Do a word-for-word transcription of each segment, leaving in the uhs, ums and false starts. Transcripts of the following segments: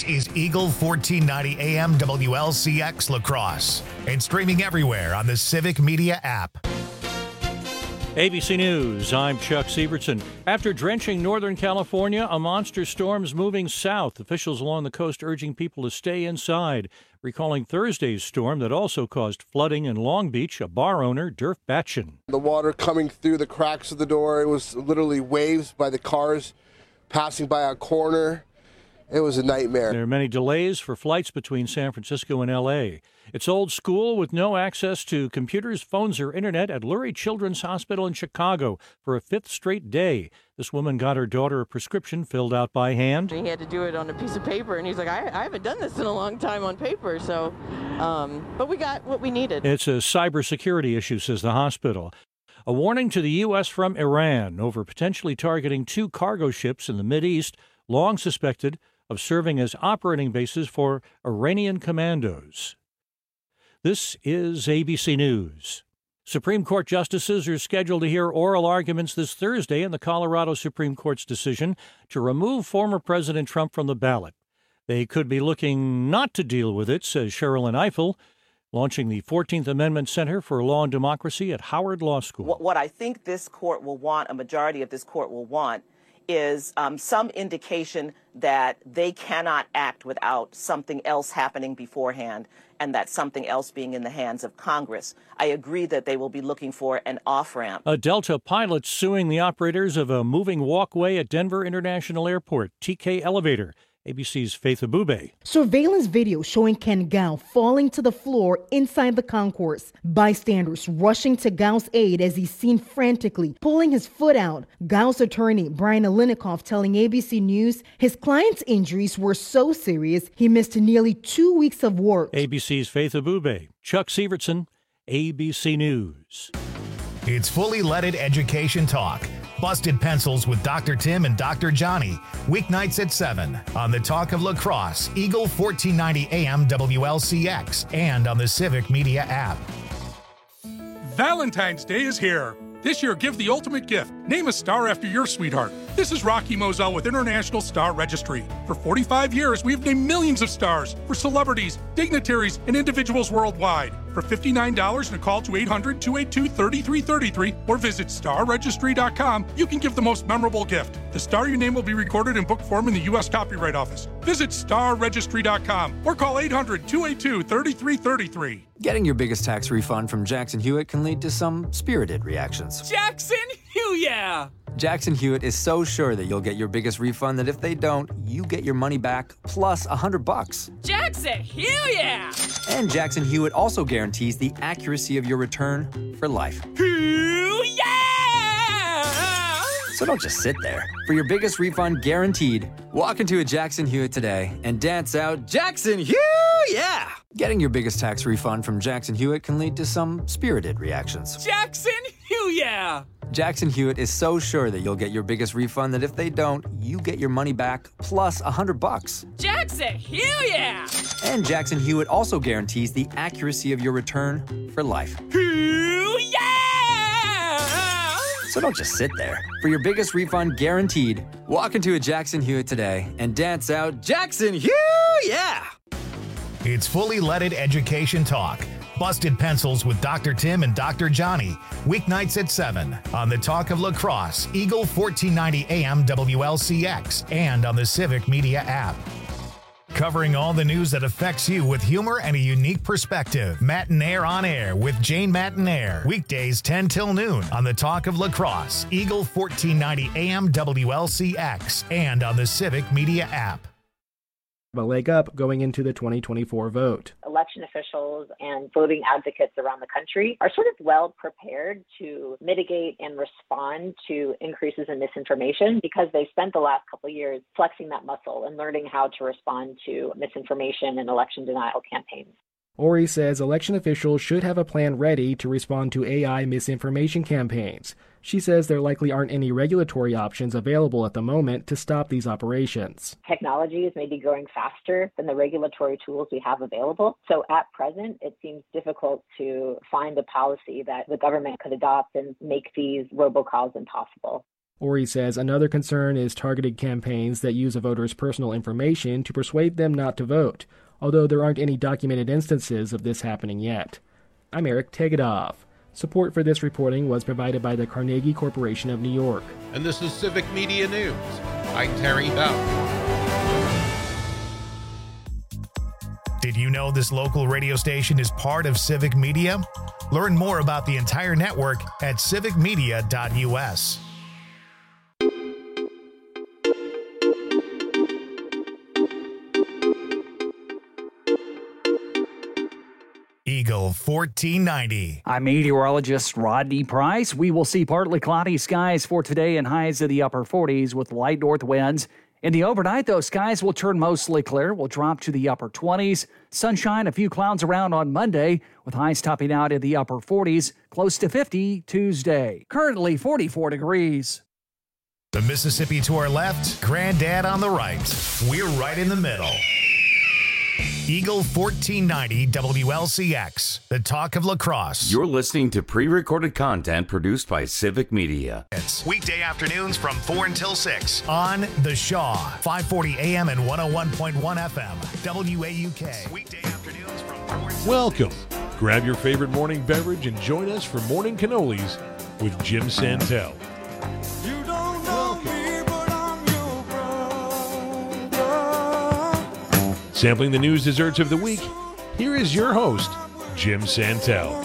This is Eagle fourteen ninety A M W L C X La Crosse and streaming everywhere on the Civic Media app. A B C News, I'm Chuck Sievertson. After drenching Northern California, a monster storm's moving south. Officials along the coast urging people to stay inside, recalling Thursday's storm that also caused flooding in Long Beach. A bar owner, Durf Batchen. The water coming through the cracks of the door. It was literally waves by the cars passing by a corner. It was a nightmare. There are many delays for flights between San Francisco and L A. It's old school with no access to computers, phones, or internet at Lurie Children's Hospital in Chicago for a fifth straight day. This woman got her daughter a prescription filled out by hand. He had to do it on a piece of paper, and he's like, I, I haven't done this in a long time on paper, so, um, but we got what we needed. It's a cybersecurity issue, says the hospital. A warning to the U S from Iran over potentially targeting two cargo ships in the Mideast, long suspected of serving as operating bases for Iranian commandos. This is A B C News. Supreme Court justices are scheduled to hear oral arguments this Thursday in the Colorado Supreme Court's decision to remove former President Trump from the ballot. They could be looking not to deal with it, says Sherrilyn Ifill, launching the fourteenth Amendment Center for Law and Democracy at Howard Law School. What, what I think this court will want, a majority of this court will want, is um, some indication that they cannot act without something else happening beforehand, and that something else being in the hands of Congress. I agree that they will be looking for an off-ramp. A Delta pilot suing the operators of a moving walkway at Denver International Airport, T K Elevator. A B C's Faith Abube. Surveillance video showing Ken Gao falling to the floor inside the concourse. Bystanders rushing to Gao's aid as he's seen frantically pulling his foot out. Gao's attorney, Brian Alinikoff, telling A B C News his client's injuries were so serious he missed nearly two weeks of work. A B C's Faith Abube. Chuck Sievertson, A B C News. It's fully leaded education talk. Busted Pencils with Doctor Tim and Doctor Johnny. Weeknights at seven on the Talk of La Crosse, Eagle fourteen ninety A M W L C X, and on the Civic Media app. Valentine's Day is here. This year, give the ultimate gift. Name a star after your sweetheart. This is Rocky Moselle with International Star Registry. For forty-five years, we've named millions of stars for celebrities, dignitaries, and individuals worldwide. For fifty-nine dollars and a call to eight hundred, two eight two, three three three three or visit star registry dot com, you can give the most memorable gift. The star you name will be recorded in book form in the U S Copyright Office. Visit star registry dot com or call eight hundred, two eight two, three three three three. Getting your biggest tax refund from Jackson Hewitt can lead to some spirited reactions. Jackson Hewitt! Jackson Hewitt is so sure that you'll get your biggest refund that if they don't, you get your money back plus a hundred bucks. Jackson Hewitt! And Jackson Hewitt also guarantees the accuracy of your return for life. Hewitt! So don't just sit there. For your biggest refund guaranteed, walk into a Jackson Hewitt today and dance out Jackson Hewitt! Yeah! Getting your biggest tax refund from Jackson Hewitt can lead to some spirited reactions. Jackson Hewitt! Jackson Hewitt is so sure that you'll get your biggest refund that if they don't, you get your money back plus a hundred bucks. Jackson Hewitt! And Jackson Hewitt also guarantees the accuracy of your return for life. Hewitt! So don't just sit there. For your biggest refund guaranteed, walk into a Jackson Hewitt today and dance out Jackson Hewitt! Yeah! It's fully leaded education talk. Busted Pencils with Doctor Tim and Doctor Johnny. Weeknights at seven on the Talk of La Crosse, Eagle fourteen ninety A M W L C X, and on the Civic Media app. Covering all the news that affects you with humor and a unique perspective. Matinaire on Air with Jane Matinaire. Weekdays ten till noon on the Talk of La Crosse, Eagle fourteen ninety A M W L C X, and on the Civic Media app. A leg up going into the twenty twenty-four vote. Election officials and voting advocates around the country are sort of well prepared to mitigate and respond to increases in misinformation because they spent the last couple of years flexing that muscle and learning how to respond to misinformation and election denial campaigns. Ori says election officials should have a plan ready to respond to A I misinformation campaigns. She says there likely aren't any regulatory options available at the moment to stop these operations. Technology is maybe growing faster than the regulatory tools we have available. So at present, it seems difficult to find a policy that the government could adopt and make these robocalls impossible. Ori says another concern is targeted campaigns that use a voter's personal information to persuade them not to vote, although there aren't any documented instances of this happening yet. I'm Eric Tegedoff. Support for this reporting was provided by the Carnegie Corporation of New York. And this is Civic Media News. I'm Terry Bell. Did you know this local radio station is part of Civic Media? Learn more about the entire network at civic media dot u s. Eagle fourteen ninety. I'm meteorologist Rodney Price. We will see partly cloudy skies for today and highs of the upper forties with light north winds. In the overnight, though, skies will turn mostly clear. We'll drop to the upper twenties. Sunshine, a few clouds around on Monday, with highs topping out in the upper forties, close to fifty Tuesday. Currently forty-four degrees. The Mississippi to our left, Granddad on the right. We're right in the middle. Eagle fourteen ninety W L C X, the talk of La Crosse. You're listening to pre-recorded content produced by Civic Media. It's weekday afternoons from four until six on The Shaw, five forty A M and one oh one point one F M, W A U K. Weekday afternoons from four until Welcome. Grab your favorite morning beverage and join us for Morning Cannolis with Jim Santel. You don't know me, but I'm your brother. Sampling the news desserts of the week, here is your host, Jim Santel.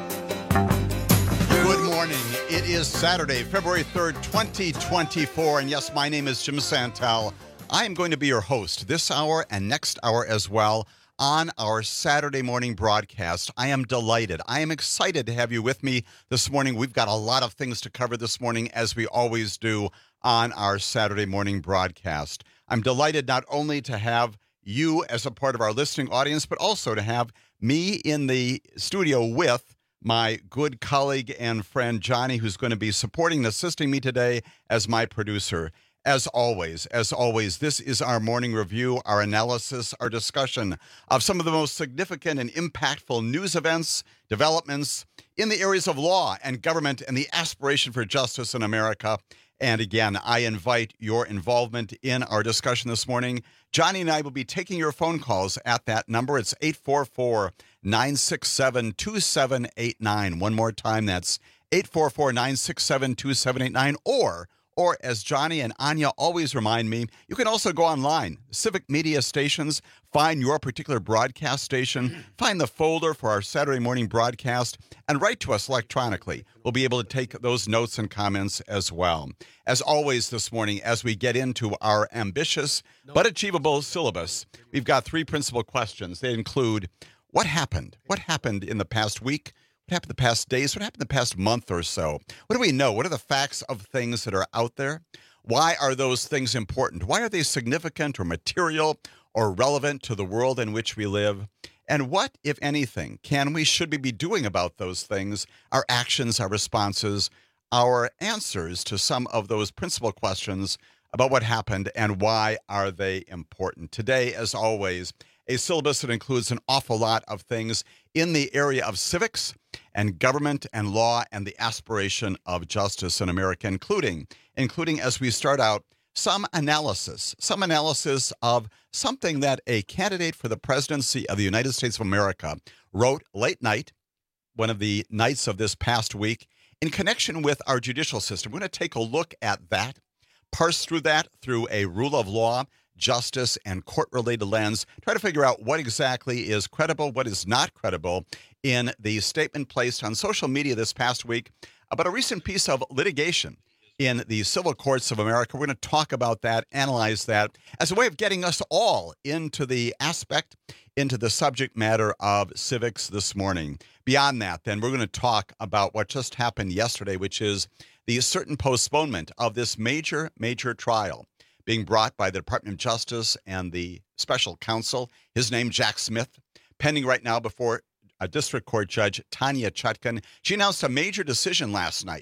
Good morning. It is Saturday, February third, twenty twenty-four, and yes, my name is Jim Santel. I am going to be your host this hour and next hour as well on our Saturday morning broadcast. I am delighted. I am excited to have you with me this morning. We've got a lot of things to cover this morning, as we always do on our Saturday morning broadcast. I'm delighted not only to have you as a part of our listening audience, but also to have me in the studio with my good colleague and friend Johnny, who's going to be supporting and assisting me today as my producer. As always, as always, this is our morning review, our analysis, our discussion of some of the most significant and impactful news events, developments in the areas of law and government and the aspiration for justice in America. And again, I invite your involvement in our discussion this morning. Johnny and I will be taking your phone calls at that number. It's eight four four, nine six seven, two seven eight nine. One more time, that's eight four four, nine six seven, two seven eight nine. Or, or as Johnny and Anya always remind me, you can also go online, Civic Media Stations, find your particular broadcast station, find the folder for our Saturday morning broadcast, and write to us electronically. We'll be able to take those notes and comments as well. As always this morning, as we get into our ambitious but achievable syllabus, we've got three principal questions. They include, what happened? What happened in the past week? What happened the past days? What happened the past month or so? What do we know? What are the facts of things that are out there? Why are those things important? Why are they significant or material or relevant to the world in which we live? And what, if anything, can we, should we be doing about those things, our actions, our responses, our answers to some of those principal questions about what happened and why are they important? Today, as always, a syllabus that includes an awful lot of things in the area of civics and government and law and the aspiration of justice in America, including, including as we start out, some analysis, some analysis of something that a candidate for the presidency of the United States of America wrote late night, one of the nights of this past week, in connection with our judicial system. We're going to take a look at that, parse through that through a rule of law, justice, and court-related lens, try to figure out what exactly is credible, what is not credible in the statement placed on social media this past week about a recent piece of litigation in the civil courts of America. We're going to talk about that, analyze that as a way of getting us all into the aspect, into the subject matter of civics this morning. Beyond that, then, we're going to talk about what just happened yesterday, which is the certain postponement of this major, major trial being brought by the Department of Justice and the special counsel, his name Jack Smith, pending right now before a district court judge, Tanya Chutkan. She announced a major decision last night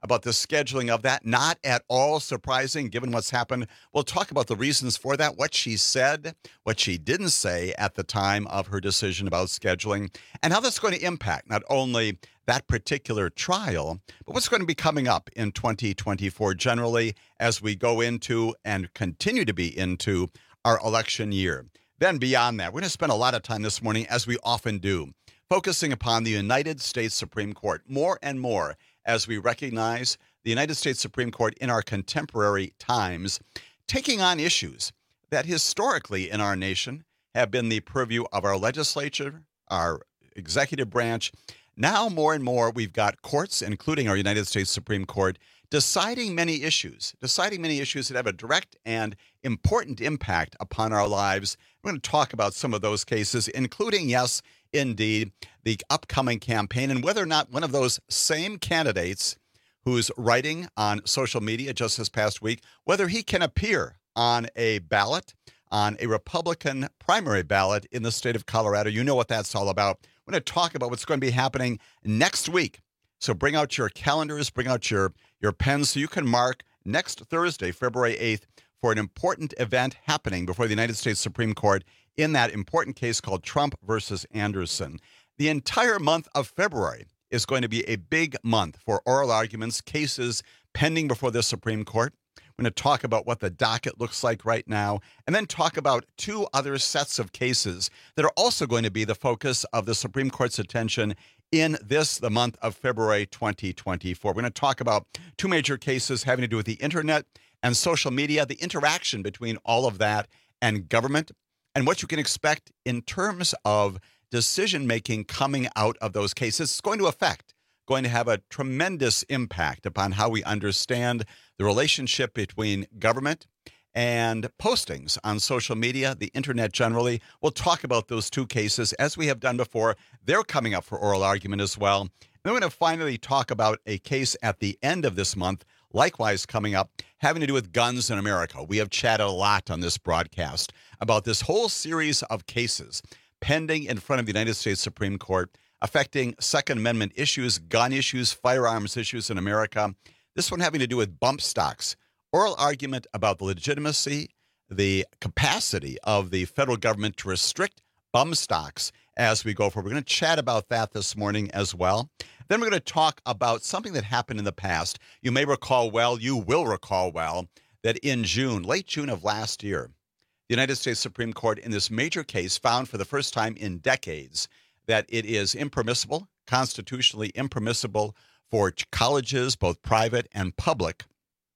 about the scheduling of that. Not at all surprising, given what's happened. We'll talk about the reasons for that, what she said, what she didn't say at the time of her decision about scheduling, and how that's going to impact not only that particular trial, but what's going to be coming up in twenty twenty-four generally as we go into and continue to be into our election year. Then beyond that, we're going to spend a lot of time this morning, as we often do, focusing upon the United States Supreme Court more and more as we recognize the United States Supreme Court in our contemporary times, taking on issues that historically in our nation have been the purview of our legislature, our executive branch. Now, more and more, we've got courts, including our United States Supreme Court, deciding many issues, deciding many issues that have a direct and important impact upon our lives. We're going to talk about some of those cases, including, yes, indeed, the upcoming campaign and whether or not one of those same candidates who's writing on social media just this past week, whether he can appear on a ballot, on a Republican primary ballot in the state of Colorado. You know what that's all about. We're going to talk about what's going to be happening next week. So bring out your calendars, bring out your, your pens so you can mark next Thursday, February eighth, for an important event happening before the United States Supreme Court in that important case called Trump versus Anderson. The entire month of February is going to be a big month for oral arguments, cases pending before the Supreme Court. We're going to talk about what the docket looks like right now, and then talk about two other sets of cases that are also going to be the focus of the Supreme Court's attention in this, the month of February twenty twenty-four. We're going to talk about two major cases having to do with the internet and social media, the interaction between all of that and government, and what you can expect in terms of decision-making coming out of those cases. It's going to affect, going to have a tremendous impact upon how we understand the relationship between government and postings on social media, the internet generally. We'll talk about those two cases as we have done before. They're coming up for oral argument as well. And then we're going to finally talk about a case at the end of this month, likewise coming up, having to do with guns in America. We have chatted a lot on this broadcast about this whole series of cases pending in front of the United States Supreme Court affecting Second Amendment issues, gun issues, firearms issues in America. This one having to do with bump stocks. Oral argument about the legitimacy, the capacity of the federal government to restrict bump stocks as we go forward. We're going to chat about that this morning as well. Then we're going to talk about something that happened in the past. You may recall well, you will recall well, that in June, late June of last year, the United States Supreme Court in this major case found for the first time in decades that it is impermissible, constitutionally impermissible for colleges, both private and public,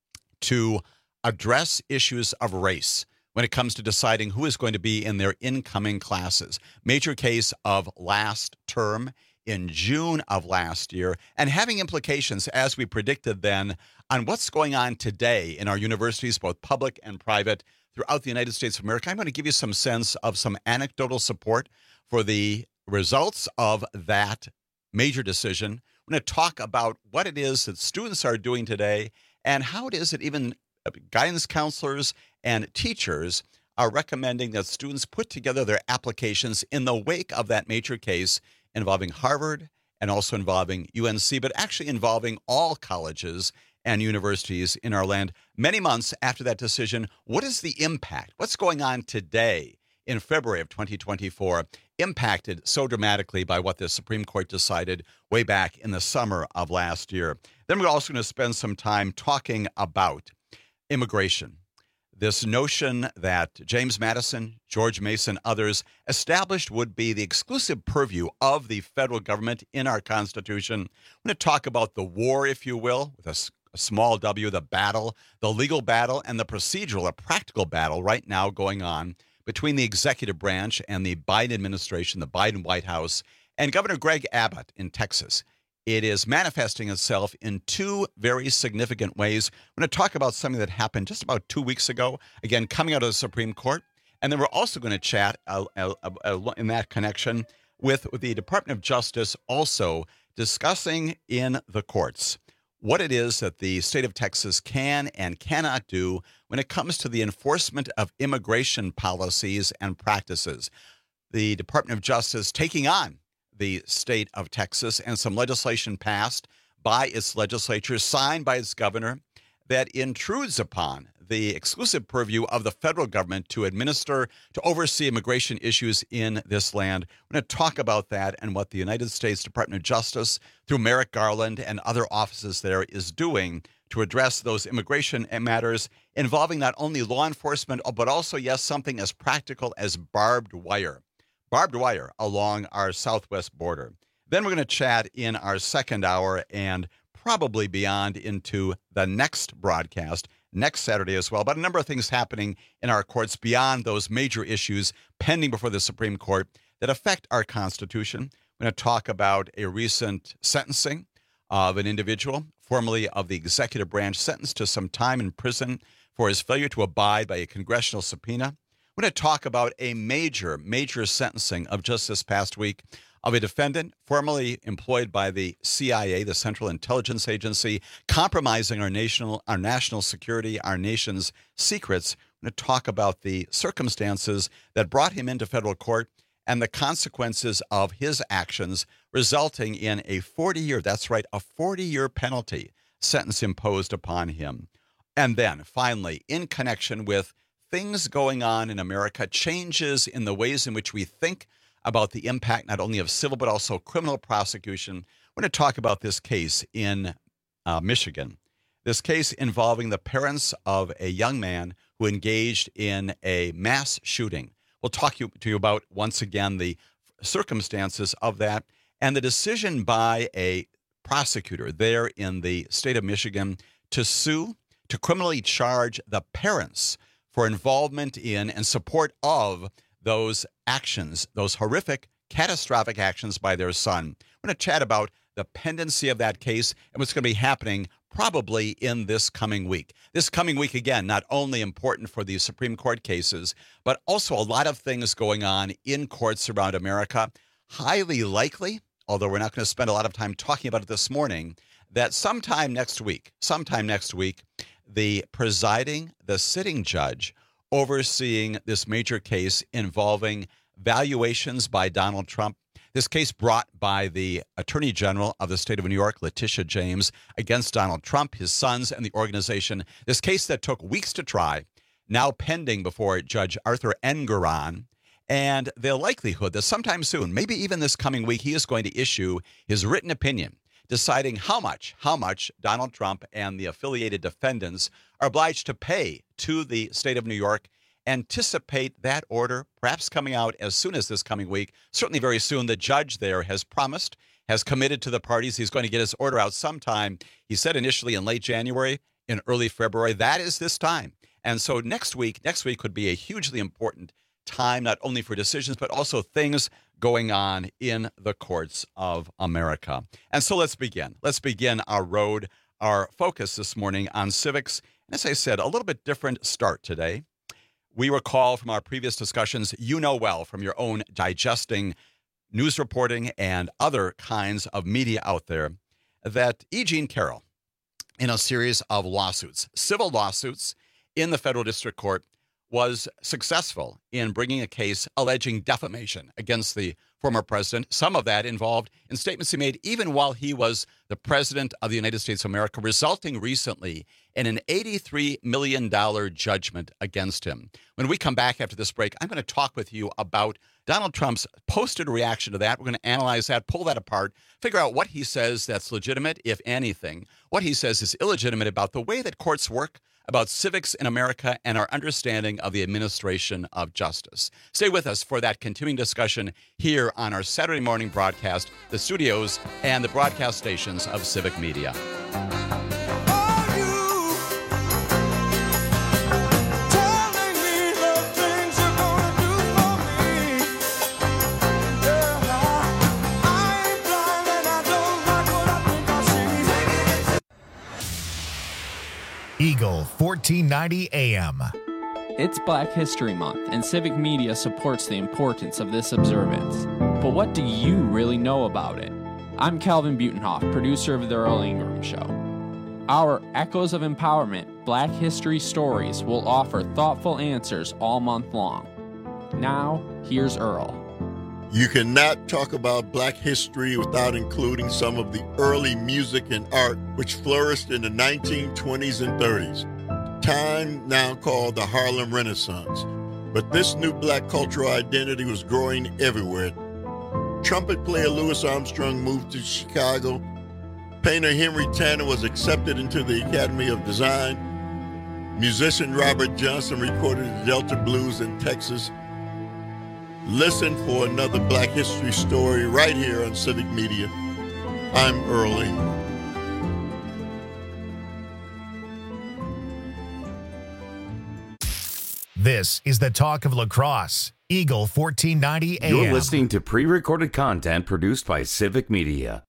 to address issues of race when it comes to deciding who is going to be in their incoming classes. Major case of last term in June of last year, and having implications, as we predicted then, on what's going on today in our universities, both public and private, throughout the United States of America. I'm going to give you some sense of some anecdotal support for the results of that major decision. We're going to talk about what it is that students are doing today and how it is that even guidance counselors and teachers are recommending that students put together their applications in the wake of that major case involving Harvard and also involving U N C, but actually involving all colleges and universities in our land. Many months after that decision, what is the impact? What's going on today in February of twenty twenty-four, impacted so dramatically by what the Supreme Court decided way back in the summer of last year? Then we're also going to spend some time talking about immigration. This notion that James Madison, George Mason, others established would be the exclusive purview of the federal government in our Constitution. We're going to talk about the war, if you will, with a, a small w, the battle, the legal battle, and the procedural, a practical battle right now going on between the executive branch and the Biden administration, the Biden White House, and Governor Greg Abbott in Texas. It is manifesting itself in two very significant ways. We're going to talk about something that happened just about two weeks ago, again, coming out of the Supreme Court. And then we're also going to chat uh, uh, uh, in that connection with, with the Department of Justice also discussing in the courts what it is that the state of Texas can and cannot do when it comes to the enforcement of immigration policies and practices. The Department of Justice taking on the state of Texas and some legislation passed by its legislature, signed by its governor, that intrudes upon the exclusive purview of the federal government to administer, to oversee immigration issues in this land. We're going to talk about that and what the United States Department of Justice, through Merrick Garland and other offices there, is doing to address those immigration matters involving not only law enforcement, but also, yes, something as practical as barbed wire. Barbed wire along our southwest border. Then we're going to chat in our second hour and probably beyond into the next broadcast next Saturday as well, but a number of things happening in our courts beyond those major issues pending before the Supreme Court that affect our Constitution. We're going to talk about a recent sentencing of an individual, formerly of the executive branch, sentenced to some time in prison for his failure to abide by a congressional subpoena. We're going to talk about a major, major sentencing of just this past week of a defendant formerly employed by the C I A, the Central Intelligence Agency, compromising our national, our national security, our nation's secrets. We're going to talk about the circumstances that brought him into federal court and the consequences of his actions, resulting in a forty-year, that's right, a forty-year penalty sentence imposed upon him. And then, finally, in connection with things going on in America, changes in the ways in which we think about the impact not only of civil but also criminal prosecution. We're going to talk about this case in uh, Michigan. This case involving the parents of a young man who engaged in a mass shooting. We'll talk you, to you about, once again, the circumstances of that and the decision by a prosecutor there in the state of Michigan to sue, to criminally charge the parents for involvement in and support of those actions, those horrific, catastrophic actions by their son. We're going to chat about the pendency of that case and what's going to be happening probably in this coming week. This coming week, again, not only important for these Supreme Court cases, but also a lot of things going on in courts around America. Highly likely, although we're not going to spend a lot of time talking about it this morning, that sometime next week, sometime next week, the presiding, the sitting judge overseeing this major case involving valuations by Donald Trump. This case brought by the Attorney General of the state of New York, Letitia James, against Donald Trump, his sons, and the organization. This case that took weeks to try, now pending before Judge Arthur Engoron, and the likelihood that sometime soon, maybe even this coming week, he is going to issue his written opinion deciding how much, how much Donald Trump and the affiliated defendants are obliged to pay to the state of New York. Anticipate that order perhaps coming out as soon as this coming week, certainly very soon. The judge there has promised, has committed to the parties. He's going to get his order out sometime. He said initially in late January, in early February. That is this time. And so next week, next week could be a hugely important time, not only for decisions, but also things going on in the courts of America. And so let's begin. Let's begin our road, our focus this morning on civics. And as I said, a little bit different start today. We recall from our previous discussions, you know well from your own digesting news reporting and other kinds of media out there, that E. Jean Carroll, in a series of lawsuits, civil lawsuits in the federal district court, was successful in bringing a case alleging defamation against the former president. Some of that involved in statements he made even while he was the president of the United States of America, resulting recently in an eighty-three million dollars judgment against him. When we come back after this break, I'm going to talk with you about Donald Trump's posted reaction to that. We're going to analyze that, pull that apart, figure out what he says that's legitimate, if anything, what he says is illegitimate about the way that courts work, about civics in America, and our understanding of the administration of justice. Stay with us for that continuing discussion here on our Saturday morning broadcast, the studios and the broadcast stations of Civic Media. Eagle fourteen ninety A M. It's Black History Month, and Civic Media supports the importance of this observance. But what do you really know about it? I'm Calvin Butenhoff, producer of The Earl Ingram Show. Our Echoes of Empowerment Black History Stories will offer thoughtful answers all month long. Now, here's Earl. You cannot talk about black history without including some of the early music and art which flourished in the nineteen twenties and thirties, time now called the Harlem Renaissance. But this new black cultural identity was growing everywhere. Trumpet player Louis Armstrong moved to Chicago. Painter Henry Tanner was accepted into the Academy of Design. Musician Robert Johnson recorded the Delta Blues in Texas. Listen for another Black History story right here on Civic Media. I'm Earl Ingram. This is the Talk of La Crosse, Eagle fourteen ninety A M. You're listening to pre-recorded content produced by Civic Media.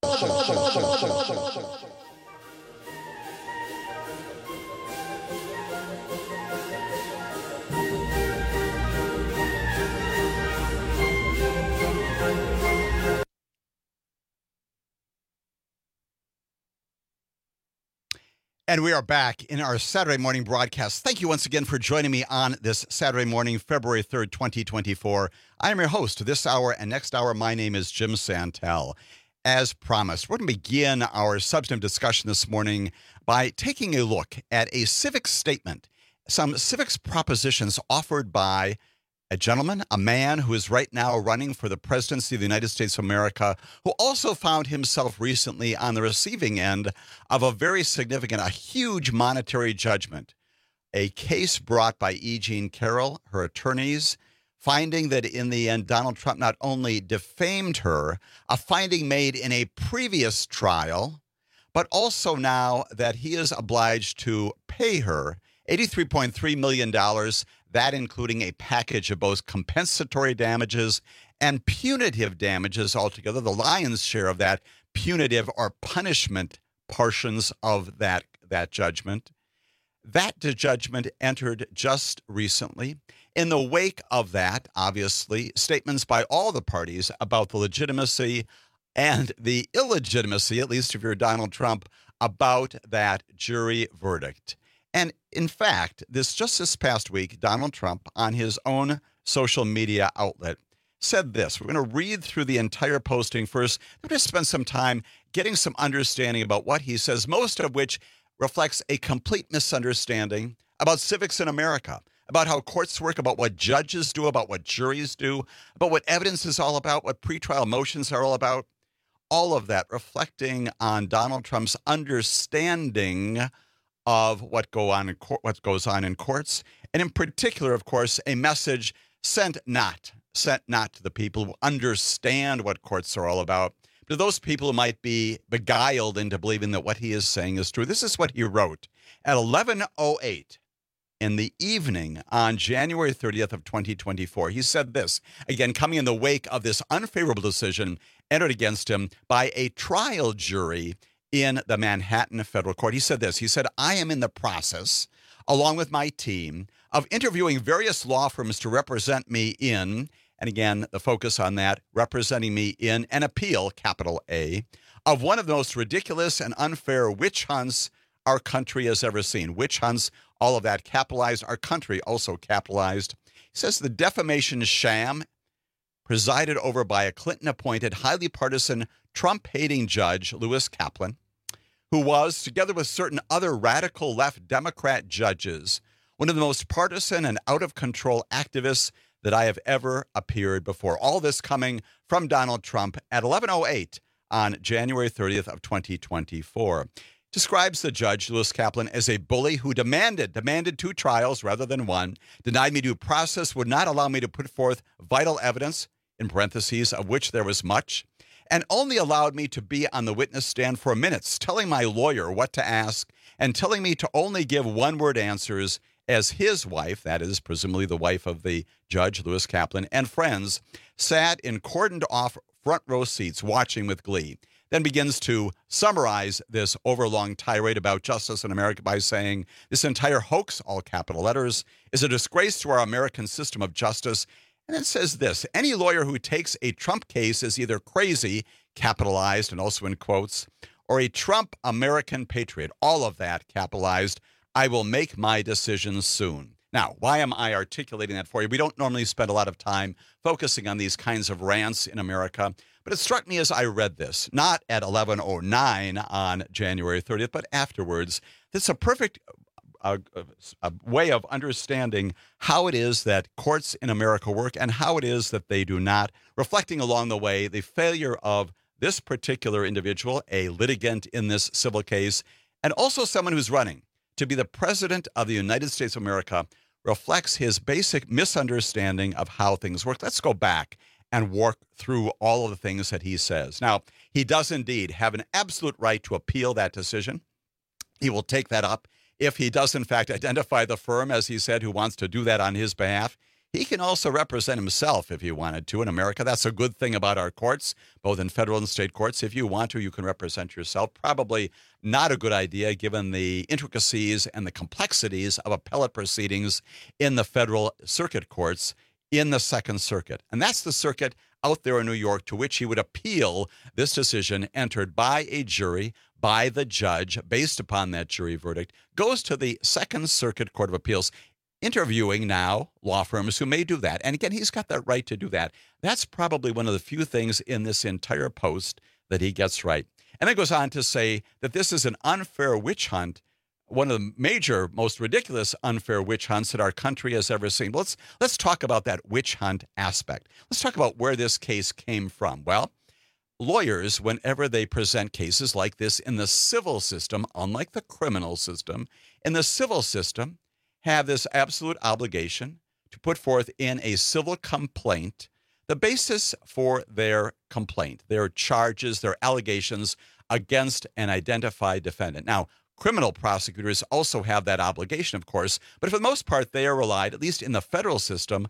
And we are back in our Saturday morning broadcast. Thank you once again for joining me on this Saturday morning, February third, twenty twenty-four. I am your host this hour and next hour. My name is Jim Santel. As promised, we're going to begin our substantive discussion this morning by taking a look at a civics statement, some civics propositions offered by a gentleman, a man who is right now running for the presidency of the United States of America, who also found himself recently on the receiving end of a very significant, a huge monetary judgment, a case brought by E. Jean Carroll, her attorneys, finding that in the end, Donald Trump not only defamed her, a finding made in a previous trial, but also now that he is obliged to pay her eighty-three point three million dollars, that including a package of both compensatory damages and punitive damages altogether, the lion's share of that punitive or punishment portions of that, that judgment. That judgment entered just recently. In the wake of that, obviously, statements by all the parties about the legitimacy and the illegitimacy, at least if you're Donald Trump, about that jury verdict. And in fact, this just this past week, Donald Trump, on his own social media outlet, said this. We're going to read through the entire posting first. We're going to spend some time getting some understanding about what he says, most of which reflects a complete misunderstanding about civics in America, about how courts work, about what judges do, about what juries do, about what evidence is all about, what pretrial motions are all about. All of that reflecting on Donald Trump's understanding of what go on in court, what goes on in courts, and in particular, of course, a message sent not sent not to the people who understand what courts are all about, but to those people who might be beguiled into believing that what he is saying is true. This is what he wrote at eleven oh eight in the evening on January thirtieth of twenty twenty-four. He said this, again, coming in the wake of this unfavorable decision entered against him by a trial jury in the Manhattan federal court. He said this, he said, I am in the process, along with my team, of interviewing various law firms to represent me in, and again, the focus on that, representing me in an appeal, capital A, of one of the most ridiculous and unfair witch hunts our country has ever seen. Witch hunts, all of that capitalized, our country also capitalized. He says the defamation sham presided over by a Clinton-appointed, highly partisan, Trump-hating judge, Lewis Kaplan, who was, together with certain other radical left Democrat judges, one of the most partisan and out-of-control activists that I have ever appeared before. All this coming from Donald Trump at eleven oh eight on January thirtieth of twenty twenty-four. Describes the judge, Lewis Kaplan, as a bully who demanded, demanded two trials rather than one, denied me due process, would not allow me to put forth vital evidence, in parentheses, of which there was much, and only allowed me to be on the witness stand for minutes, telling my lawyer what to ask and telling me to only give one-word answers as his wife, that is presumably the wife of the judge, Lewis Kaplan, and friends sat in cordoned-off front row seats watching with glee. Then begins to summarize this overlong tirade about justice in America by saying, this entire hoax, all capital letters, is a disgrace to our American system of justice. And it says this, any lawyer who takes a Trump case is either crazy, capitalized and also in quotes, or a Trump American patriot, all of that capitalized. I will make my decisions soon. Now, why am I articulating that for you? We don't normally spend a lot of time focusing on these kinds of rants in America, but it struck me as I read this, not at eleven oh nine on January thirtieth, but afterwards. It's a perfect uh, a way of understanding how it is that courts in America work and how it is that they do not, reflecting along the way the failure of this particular individual, a litigant in this civil case, and also someone who's running to be the president of the United States of America, reflects his basic misunderstanding of how things work. Let's go back and work through all of the things that he says. Now, he does indeed have an absolute right to appeal that decision. He will take that up. If he does, in fact, identify the firm, as he said, who wants to do that on his behalf, he can also represent himself if he wanted to in America. That's a good thing about our courts, both in federal and state courts. If you want to, you can represent yourself. Probably not a good idea given the intricacies and the complexities of appellate proceedings in the federal circuit courts in the Second Circuit. And that's the circuit out there in New York to which he would appeal this decision entered by a jury, by the judge, based upon that jury verdict, goes to the Second Circuit Court of Appeals, interviewing now law firms who may do that. And again, he's got that right to do that. That's probably one of the few things in this entire post that he gets right. And then goes on to say that this is an unfair witch hunt, one of the major, most ridiculous unfair witch hunts that our country has ever seen. Let's, let's talk about that witch hunt aspect. Let's talk about where this case came from. Well, lawyers, whenever they present cases like this in the civil system, unlike the criminal system, in the civil system, have this absolute obligation to put forth in a civil complaint the basis for their complaint, their charges, their allegations against an identified defendant. Now, criminal prosecutors also have that obligation, of course, but for the most part, they are relied, at least in the federal system,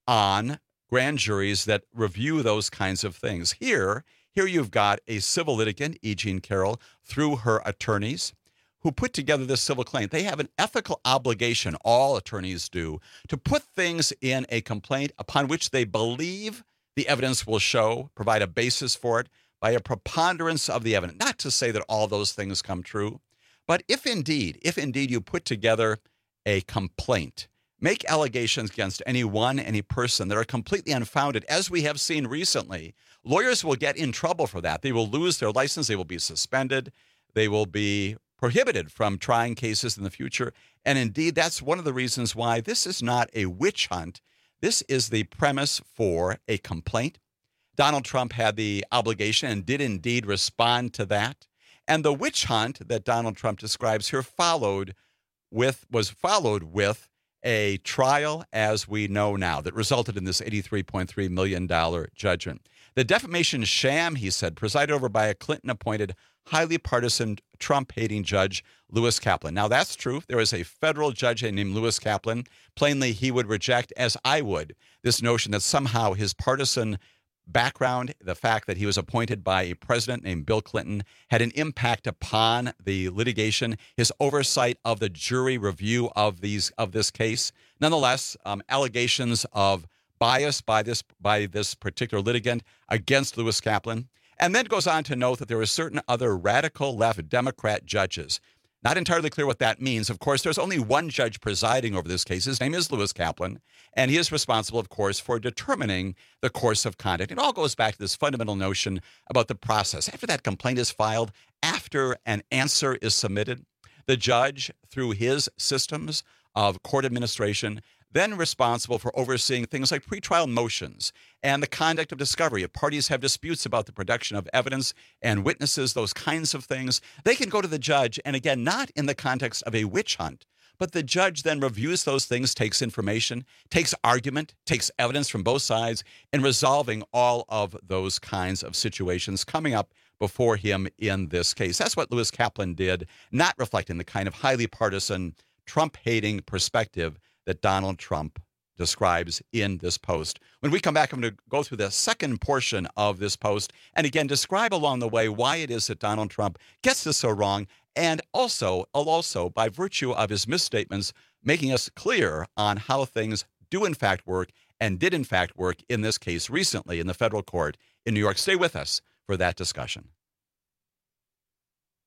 on grand juries that review those kinds of things. Here, here you've got a civil litigant, E. Jean Carroll, through her attorneys, who put together this civil claim. They have an ethical obligation, all attorneys do, to put things in a complaint upon which they believe the evidence will show, provide a basis for it by a preponderance of the evidence. Not to say that all those things come true, but if indeed, if indeed you put together a complaint, make allegations against anyone, any person that are completely unfounded, as we have seen recently, lawyers will get in trouble for that. They will lose their license. They will be suspended. They will be prohibited from trying cases in the future. And indeed, that's one of the reasons why this is not a witch hunt. This is the premise for a complaint. Donald Trump had the obligation and did indeed respond to that. And the witch hunt that Donald Trump describes here followed with, was followed with a trial, as we know now, that resulted in this eighty-three point three million dollars judgment. The defamation sham, he said, presided over by a Clinton-appointed, highly partisan, Trump-hating judge, Lewis Kaplan. Now, that's true. There is a federal judge named Lewis Kaplan. Plainly, he would reject, as I would, this notion that somehow his partisan background, the fact that he was appointed by a president named Bill Clinton, had an impact upon the litigation, his oversight of the jury review of these of this case. Nonetheless, um, allegations of bias by this by this particular litigant against Lewis Kaplan, and then goes on to note that there were certain other radical left Democrat judges. Not entirely clear what that means. Of course, there's only one judge presiding over this case. His name is Lewis Kaplan, and he is responsible, of course, for determining the course of conduct. It all goes back to this fundamental notion about the process. After that complaint is filed, after an answer is submitted, the judge, through his systems of court administration, then responsible for overseeing things like pretrial motions and the conduct of discovery. If parties have disputes about the production of evidence and witnesses, those kinds of things, they can go to the judge, and again, not in the context of a witch hunt, but the judge then reviews those things, takes information, takes argument, takes evidence from both sides, in resolving all of those kinds of situations coming up before him in this case. That's what Lewis Kaplan did, not reflecting the kind of highly partisan, Trump-hating perspective that Donald Trump describes in this post. When we come back, I'm going to go through the second portion of this post and again describe along the way why it is that Donald Trump gets this so wrong, and also, also by virtue of his misstatements, making us clear on how things do in fact work and did in fact work in this case recently in the federal court in New York. Stay with us for that discussion.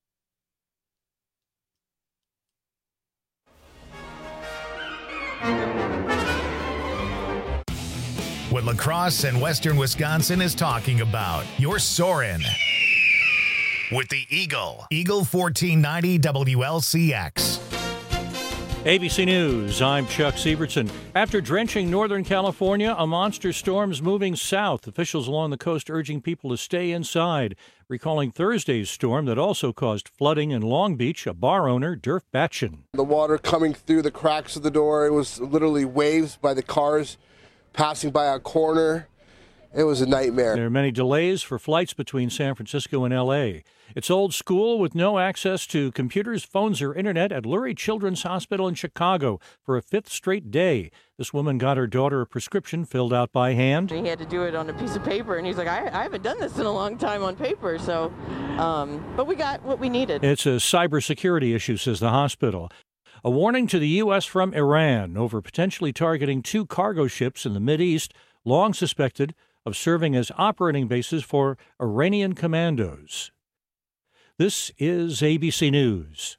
Thank you. what La Crosse and Western Wisconsin is talking about. You're soaring with the Eagle. Eagle fourteen ninety W L C X. A B C News, I'm Chuck Sievertson. After drenching Northern California, a monster storm's moving south. Officials along the coast urging people to stay inside, recalling Thursday's storm that also caused flooding in Long Beach. A bar owner, Durf Batchen. The water coming through the cracks of the door. It was literally waves by the cars passing by a corner. It was a nightmare. There are many delays for flights between San Francisco and L A. It's old school with no access to computers, phones, or internet at Lurie Children's Hospital in Chicago for a fifth straight day. This woman got her daughter a prescription filled out by hand. He had to do it on a piece of paper, and he's like, I, I haven't done this in a long time on paper. So, um, but we got what we needed. It's a cybersecurity issue, says the hospital. A warning to the U S from Iran over potentially targeting two cargo ships in the Mideast, long suspected of serving as operating bases for Iranian commandos. This is A B C News.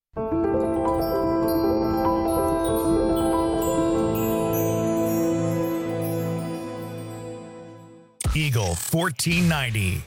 Eagle fourteen ninety.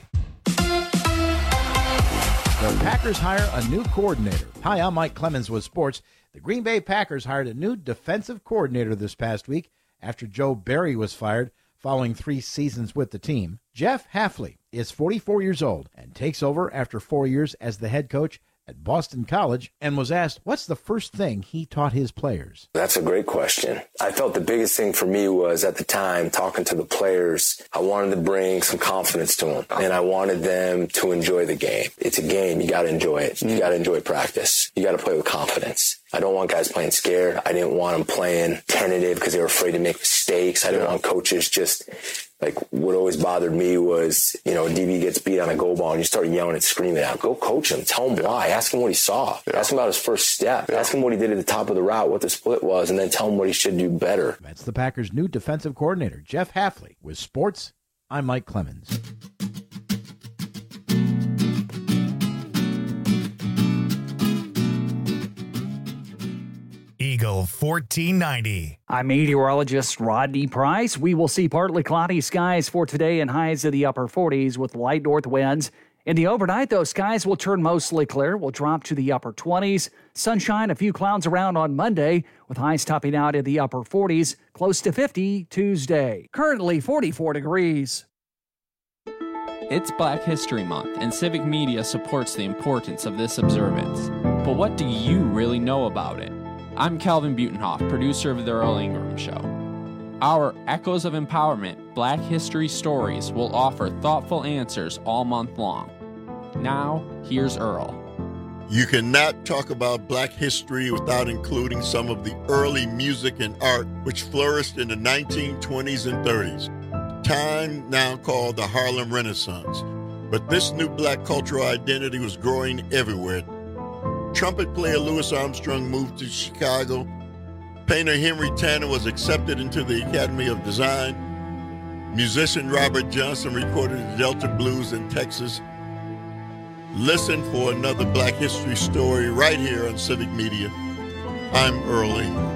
The Packers hire a new coordinator. Hi, I'm Mike Clemens with sports. The Green Bay Packers hired a new defensive coordinator this past week after Joe Barry was fired following three seasons with the team. Jeff Hafley is forty-four years old and takes over after four years as the head coach at Boston College and was asked what's the first thing he taught his players. That's a great question. I felt the biggest thing for me was at the time talking to the players, I wanted to bring some confidence to them and I wanted them to enjoy the game. It's a game. You got to enjoy it. You got to enjoy practice. You got to play with confidence. I don't want guys playing scared. I didn't want them playing tentative because they were afraid to make mistakes. I didn't want coaches just like what always bothered me was, you know, D B gets beat on a goal ball and you start yelling and screaming at him. Go coach him. Tell him why. Ask him what he saw. Yeah. Ask him about his first step. Yeah. Ask him what he did at the top of the route, what the split was, and then tell him what he should do better. That's the Packers' new defensive coordinator, Jeff Hafley. With sports, I'm Mike Clemens. Eagle fourteen ninety. I'm meteorologist Rodney Price. We will see partly cloudy skies for today and highs of the upper forties with light north winds. In the overnight, those skies will turn mostly clear. We'll drop to the upper twenties. Sunshine, a few clouds around on Monday with highs topping out in the upper forties, close to fifty Tuesday. Currently forty-four degrees. It's Black History Month, and Civic Media supports the importance of this observance. But what do you really know about it? I'm Calvin Butenhoff, producer of The Earl Ingram Show. Our Echoes of Empowerment Black History Stories will offer thoughtful answers all month long. Now, here's Earl. You cannot talk about black history without including some of the early music and art which flourished in the nineteen twenties and thirties, time now called the Harlem Renaissance. But this new black cultural identity was growing everywhere. Trumpet player Louis Armstrong moved to Chicago. Painter Henry Tanner was accepted into the Academy of Design. Musician Robert Johnson recorded the Delta Blues in Texas. Listen for another Black History story right here on Civic Media. I'm Earl Ingram.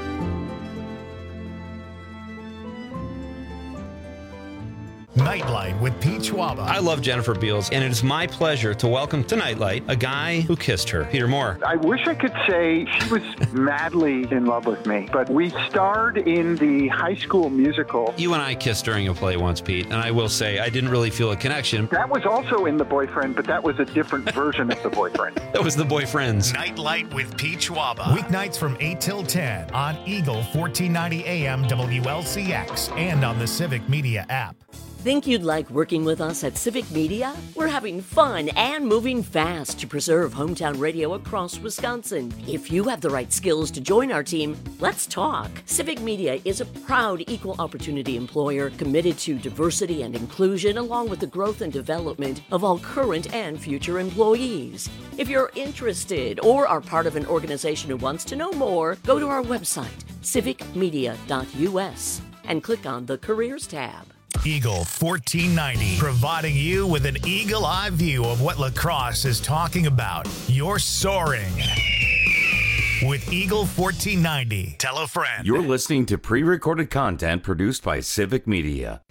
Nightlight with Pete Schwaba. I love Jennifer Beals, and it is my pleasure to welcome to Nightlight a guy who kissed her, Peter Moore. I wish I could say she was madly in love with me, but we starred in the High School Musical. You and I kissed during a play once, Pete, and I will say I didn't really feel a connection. That was also in The Boyfriend, but that was a different version of The Boyfriend. That was The Boyfriends. Nightlight with Pete Schwaba. Weeknights from eight till ten on Eagle fourteen ninety A M W L C X and on the Civic Media app. Think you'd like working with us at Civic Media? We're having fun and moving fast to preserve hometown radio across Wisconsin. If you have the right skills to join our team, let's talk. Civic Media is a proud equal opportunity employer committed to diversity and inclusion along with the growth and development of all current and future employees. If you're interested or are part of an organization who wants to know more, go to our website, civic media dot U S, and click on the Careers tab. Eagle fourteen ninety, providing you with an eagle eye view of what La Crosse is talking about. You're soaring with Eagle fourteen ninety. Tell a friend. You're listening to pre-recorded content produced by Civic Media.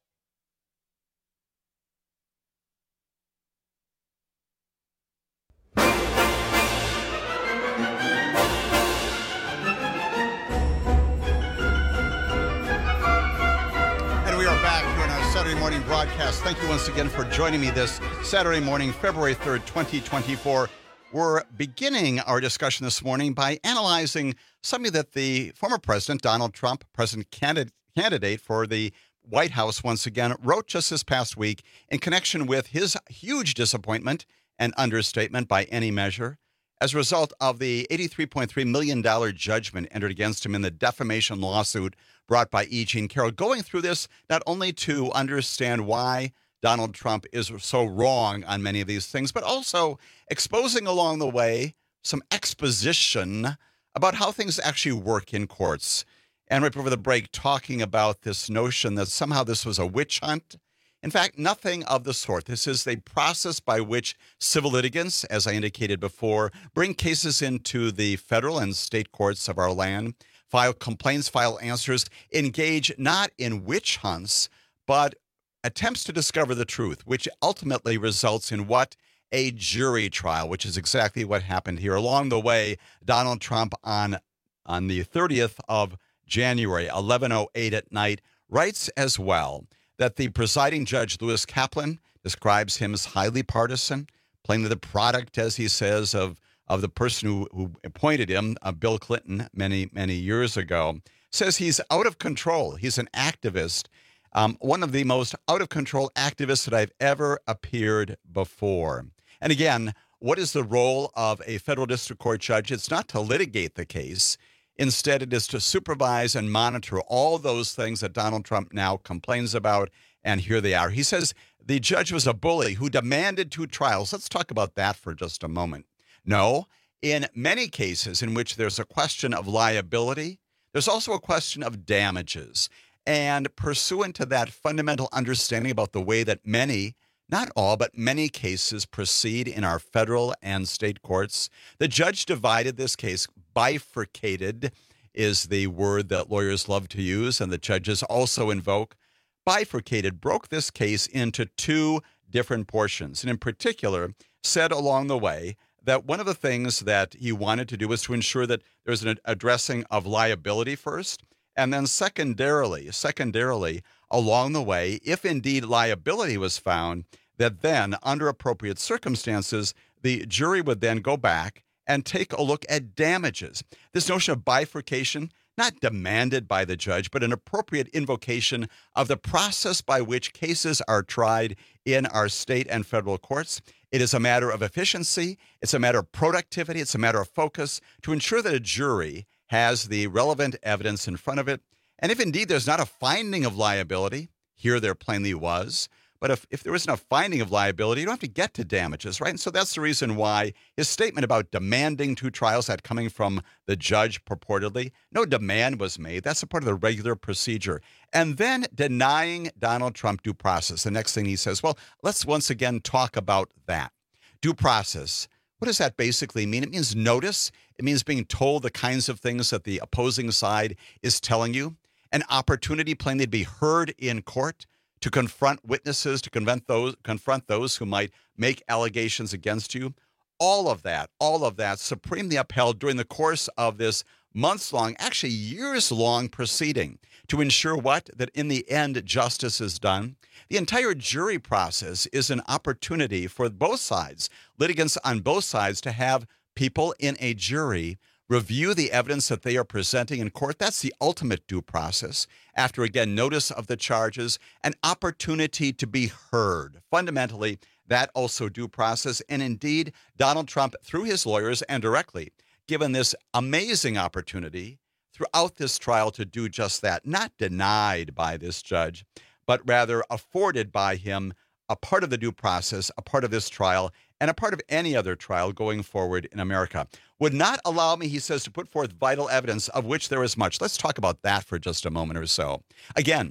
Saturday morning broadcast. Thank you once again for joining me this Saturday morning, February third, twenty twenty-four. We're beginning our discussion this morning by analyzing something that the former president, Donald Trump, president candidate, candidate for the White House once again, wrote just this past week in connection with his huge disappointment and understatement by any measure as a result of the eighty-three point three million dollars judgment entered against him in the defamation lawsuit brought by E. Jean Carroll. Going through this not only to understand why Donald Trump is so wrong on many of these things, but also exposing along the way some exposition about how things actually work in courts. And right before the break, talking about this notion that somehow this was a witch hunt. In fact, nothing of the sort. This is a process by which civil litigants, as I indicated before, bring cases into the federal and state courts of our land, file complaints, file answers, engage not in witch hunts, but attempts to discover the truth, which ultimately results in what? A jury trial, which is exactly what happened here. Along the way, Donald Trump on, on the thirtieth of January, eleven oh eight at night, writes as well that the presiding judge, Lewis Kaplan, describes him as highly partisan, plainly the product, as he says, of of the person who, who appointed him, uh, Bill Clinton, many, many years ago, says he's out of control. He's an activist, um, one of the most out-of-control activists that I've ever appeared before. And again, what is the role of a federal district court judge? It's not to litigate the case. Instead, it is to supervise and monitor all those things that Donald Trump now complains about, and here they are. He says the judge was a bully who demanded two trials. Let's talk about that for just a moment. No, in many cases in which there's a question of liability, there's also a question of damages. And pursuant to that fundamental understanding about the way that many, not all, but many cases proceed in our federal and state courts, the judge divided this case. Bifurcated is the word that lawyers love to use, and the judges also invoke. Bifurcated, broke this case into two different portions, and in particular said along the way that one of the things that he wanted to do was to ensure that there's an addressing of liability first, and then secondarily, secondarily along the way, if indeed liability was found, that then under appropriate circumstances, the jury would then go back and take a look at damages. This notion of bifurcation, not demanded by the judge, but an appropriate invocation of the process by which cases are tried in our state and federal courts. It is a matter of efficiency. It's a matter of productivity. It's a matter of focus to ensure that a jury has the relevant evidence in front of it. And if indeed there's not a finding of liability, here there plainly was, but if, if there isn't a finding of liability, you don't have to get to damages, right? And so that's the reason why his statement about demanding two trials, that coming from the judge purportedly, no demand was made. That's a part of the regular procedure. And then denying Donald Trump due process. The next thing he says, well, let's once again talk about that. Due process. What does that basically mean? It means notice. It means being told the kinds of things that the opposing side is telling you. An opportunity plainly to be heard in court, to confront witnesses, to confront those, confront those who might make allegations against you. All of that, all of that supremely upheld during the course of this months-long, actually years-long proceeding to ensure what? That in the end, justice is done. The entire jury process is an opportunity for both sides, litigants on both sides, to have people in a jury review the evidence that they are presenting in court. That's the ultimate due process. After, again, notice of the charges, an opportunity to be heard. Fundamentally, that also due process. And indeed, Donald Trump, through his lawyers and directly, given this amazing opportunity throughout this trial to do just that, not denied by this judge, but rather afforded by him a part of the due process, a part of this trial, and a part of any other trial going forward in America. Would not allow me, he says, to put forth vital evidence of which there is much. Let's talk about that for just a moment or so. Again,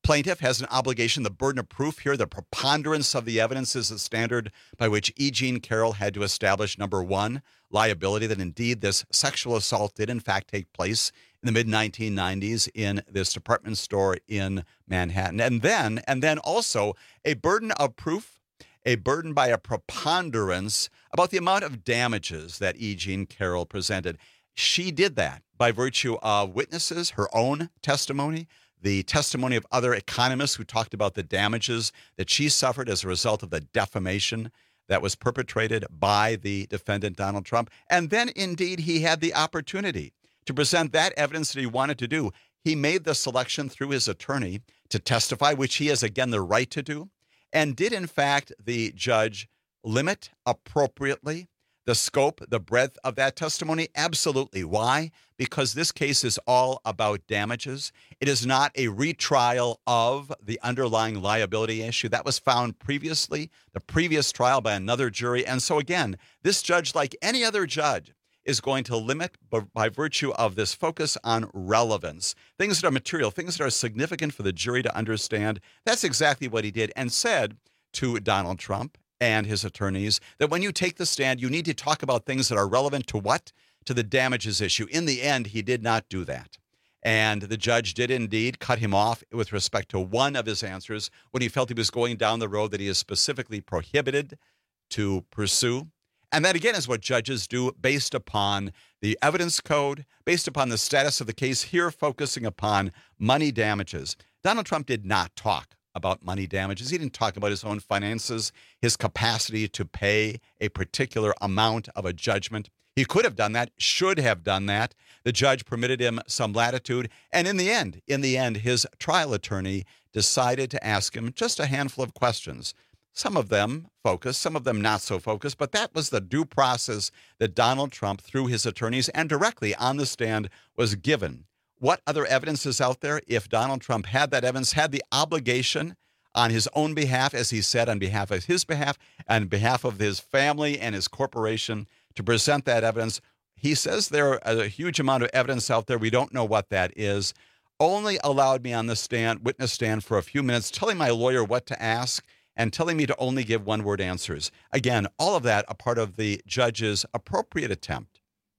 Plaintiff has an obligation, the burden of proof here, the preponderance of the evidence is the standard by which E. Jean Carroll had to establish, number one, liability, that indeed this sexual assault did in fact take place in the mid nineteen nineties in this department store in Manhattan. And then, and then also a burden of proof, a burden by a preponderance about the amount of damages that E. Jean Carroll presented. She did that by virtue of witnesses, her own testimony, the testimony of other economists who talked about the damages that she suffered as a result of the defamation that was perpetrated by the defendant, Donald Trump. And then, indeed, he had the opportunity to present that evidence that he wanted to do. He made the selection through his attorney to testify, which he has, again, the right to do. And did, in fact, the judge limit appropriately the scope, the breadth of that testimony? Absolutely. Why? Because this case is all about damages. It is not a retrial of the underlying liability issue. That was found previously, the previous trial by another jury. And so, again, this judge, like any other judge, is going to limit by virtue of this focus on relevance, things that are material, things that are significant for the jury to understand. That's exactly what he did, and said to Donald Trump and his attorneys that when you take the stand, you need to talk about things that are relevant to what? To the damages issue. In the end, he did not do that. And the judge did indeed cut him off with respect to one of his answers when he felt he was going down the road that he is specifically prohibited to pursue. And that, again, is what judges do based upon the evidence code, based upon the status of the case, here focusing upon money damages. Donald Trump did not talk about money damages. He didn't talk about his own finances, his capacity to pay a particular amount of a judgment. He could have done that, should have done that. The judge permitted him some latitude. And in the end, in the end, his trial attorney decided to ask him just a handful of questions. Some of them focused, some of them not so focused, but that was the due process that Donald Trump, through his attorneys and directly on the stand, was given. What other evidence is out there? If Donald Trump had that evidence, had the obligation on his own behalf, as he said, on behalf of his behalf, on behalf of his family and his corporation, to present that evidence. He says there are a huge amount of evidence out there. We don't know what that is. Only allowed me on the stand, witness stand for a few minutes, telling my lawyer what to ask and telling me to only give one-word answers. Again, all of that a part of the judge's appropriate attempt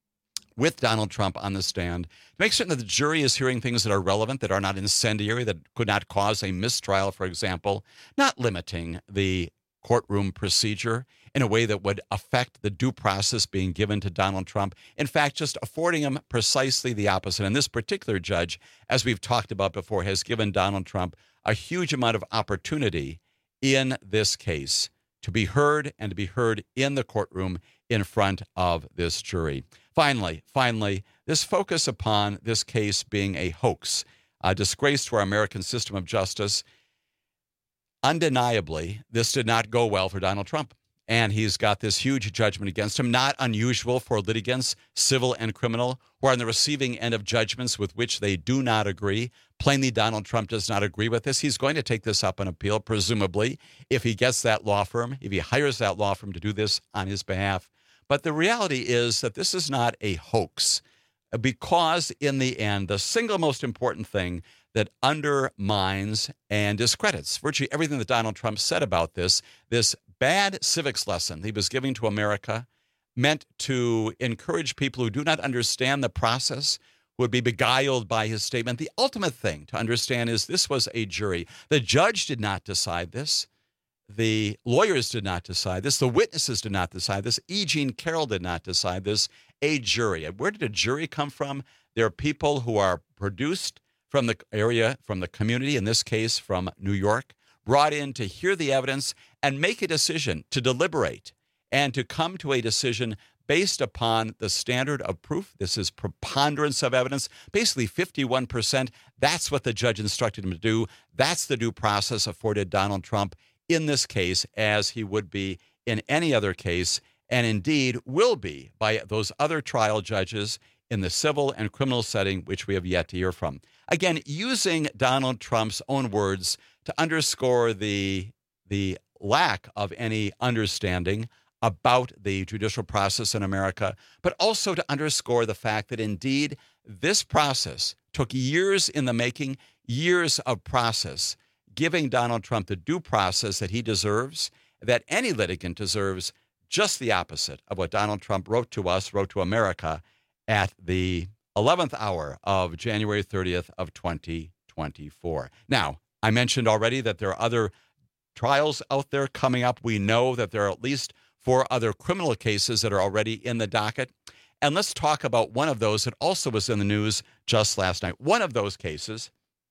with Donald Trump on the stand to make certain that the jury is hearing things that are relevant, that are not incendiary, that could not cause a mistrial, for example, not limiting the courtroom procedure in a way that would affect the due process being given to Donald Trump. In fact, just affording him precisely the opposite. And this particular judge, as we've talked about before, has given Donald Trump a huge amount of opportunity in this case to be heard and to be heard in the courtroom in front of this jury. Finally, finally, this focus upon this case being a hoax, a disgrace to our American system of justice. Undeniably, this did not go well for Donald Trump. And he's got this huge judgment against him, not unusual for litigants, civil and criminal, who are on the receiving end of judgments with which they do not agree. Plainly, Donald Trump does not agree with this. He's going to take this up on appeal, presumably, if he gets that law firm, if he hires that law firm to do this on his behalf. But the reality is that this is not a hoax, because in the end, the single most important thing that undermines and discredits virtually everything that Donald Trump said about this, this bad civics lesson he was giving to America, meant to encourage people who do not understand the process, who would be beguiled by his statement. The ultimate thing to understand is this was a jury. The judge did not decide this. The lawyers did not decide this. The witnesses did not decide this. E. Jean Carroll did not decide this. A jury. Where did a jury come from? There are people who are produced from the area, from the community, in this case from New York, brought in to hear the evidence and make a decision, to deliberate, and to come to a decision based upon the standard of proof. This is preponderance of evidence, basically fifty-one percent. That's what the judge instructed him to do. That's the due process afforded Donald Trump in this case, as he would be in any other case, and indeed will be by those other trial judges in the civil and criminal setting, which we have yet to hear from. Again, using Donald Trump's own words to underscore the, the lack of any understanding about the judicial process in America, but also to underscore the fact that indeed this process took years in the making, years of process, giving Donald Trump the due process that he deserves, that any litigant deserves, just the opposite of what Donald Trump wrote to us, wrote to America at the eleventh hour of January thirtieth of twenty twenty-four. Now, I mentioned already that there are other trials out there coming up. We know that there are at least four other criminal cases that are already in the docket. And let's talk about one of those that also was in the news just last night. One of those cases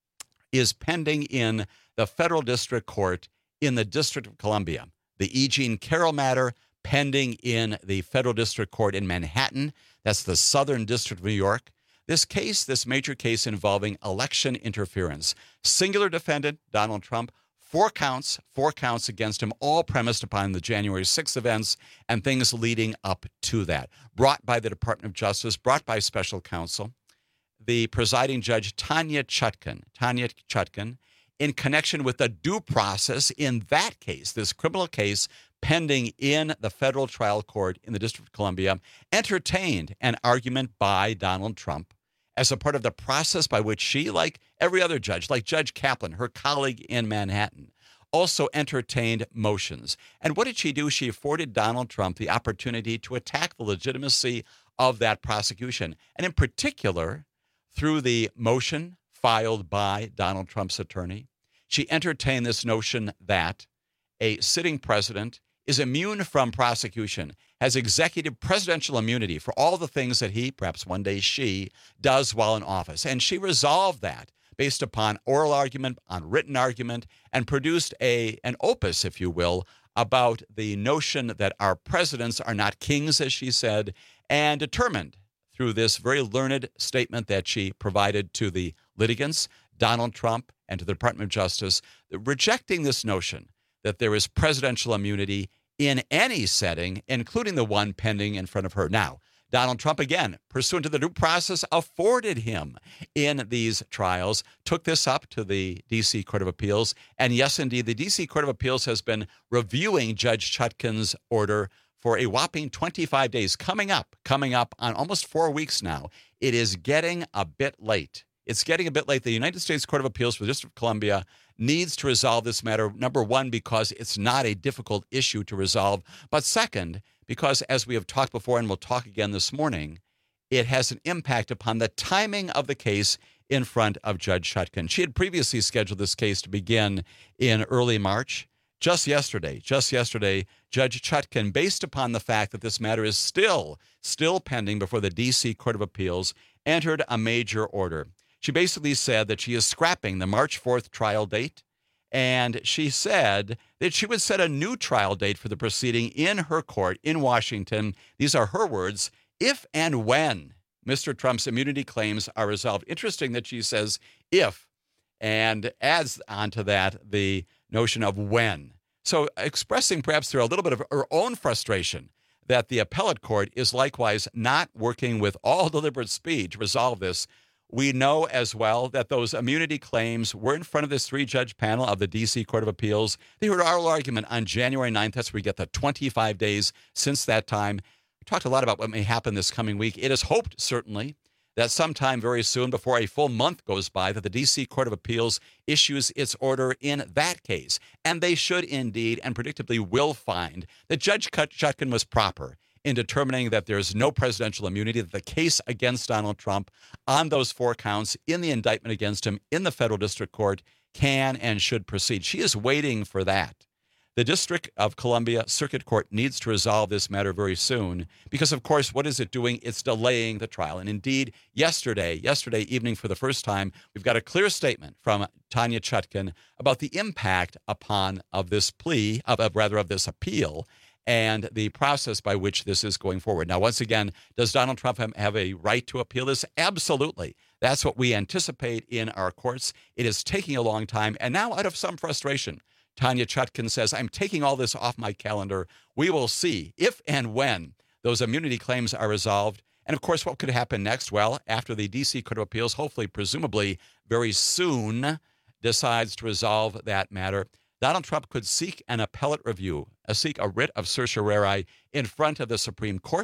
is pending in the federal district court in the District of Columbia. The E. Jean Carroll matter pending in the federal district court in Manhattan. That's the Southern District of New York. This case, this major case involving election interference. Singular defendant, Donald Trump. Four counts, four counts against him, all premised upon the January sixth events and things leading up to that. Brought by the Department of Justice, brought by special counsel. The presiding judge, Tanya Chutkan, Tanya Chutkan, in connection with the due process in that case, this criminal case pending in the federal trial court in the District of Columbia, entertained an argument by Donald Trump as a part of the process by which she, like every other judge, like Judge Kaplan, her colleague in Manhattan, also entertained motions. And what did she do? She afforded Donald Trump the opportunity to attack the legitimacy of that prosecution. And in particular, through the motion filed by Donald Trump's attorney, she entertained this notion that a sitting president is immune from prosecution, has executive presidential immunity for all the things that he, perhaps one day she, does while in office. And she resolved that based upon oral argument, on written argument, and produced a an opus, if you will, about the notion that our presidents are not kings, as she said, and determined through this very learned statement that she provided to the litigants, Donald Trump, and to the Department of Justice, that rejecting this notion that there is presidential immunity in any setting, including the one pending in front of her. Now, Donald Trump, again, pursuant to the due process afforded him in these trials, took this up to the D C Court of Appeals. And yes, indeed, the D C Court of Appeals has been reviewing Judge Chutkan's order for a whopping twenty-five days. Coming up, coming up on almost four weeks now. It is getting a bit late. It's getting a bit late. The United States Court of Appeals for the District of Columbia needs to resolve this matter, number one, because it's not a difficult issue to resolve, but second, because as we have talked before and we'll talk again this morning, it has an impact upon the timing of the case in front of Judge Chutkan. She had previously scheduled this case to begin in early March. Just yesterday, just yesterday, Judge Chutkan, based upon the fact that this matter is still, still pending before the D C Court of Appeals, entered a major order. She basically said that she is scrapping the March fourth trial date, and she said that she would set a new trial date for the proceeding in her court in Washington. These are her words, if and when Mister Trump's immunity claims are resolved. Interesting that she says if, and adds onto that the notion of when. So expressing perhaps through a little bit of her own frustration that the appellate court is likewise not working with all deliberate speed to resolve this. We know as well that those immunity claims were in front of this three-judge panel of the D C Court of Appeals. They heard oral argument on January ninth. That's where we get the twenty-five days since that time. We talked a lot about what may happen this coming week. It is hoped, certainly, that sometime very soon, before a full month goes by, that the D C Court of Appeals issues its order in that case. And they should indeed and predictably will find that Judge Chutkan was proper in determining that there is no presidential immunity, that the case against Donald Trump on those four counts in the indictment against him in the federal district court can and should proceed. She is waiting for that. The District of Columbia Circuit Court needs to resolve this matter very soon because, of course, what is it doing? It's delaying the trial. And indeed, yesterday, yesterday evening for the first time, we've got a clear statement from Tanya Chutkan about the impact upon of this plea, of, of rather of this appeal, and the process by which this is going forward. Now, once again, does Donald Trump have a right to appeal this? Absolutely. That's what we anticipate in our courts. It is taking a long time. And now, out of some frustration, Tanya Chutkan says, I'm taking all this off my calendar. We will see if and when those immunity claims are resolved. And, of course, what could happen next? Well, after the D C Court of Appeals, hopefully, presumably, very soon, decides to resolve that matter, Donald Trump could seek an appellate review, uh, seek a writ of certiorari in front of the Supreme Court.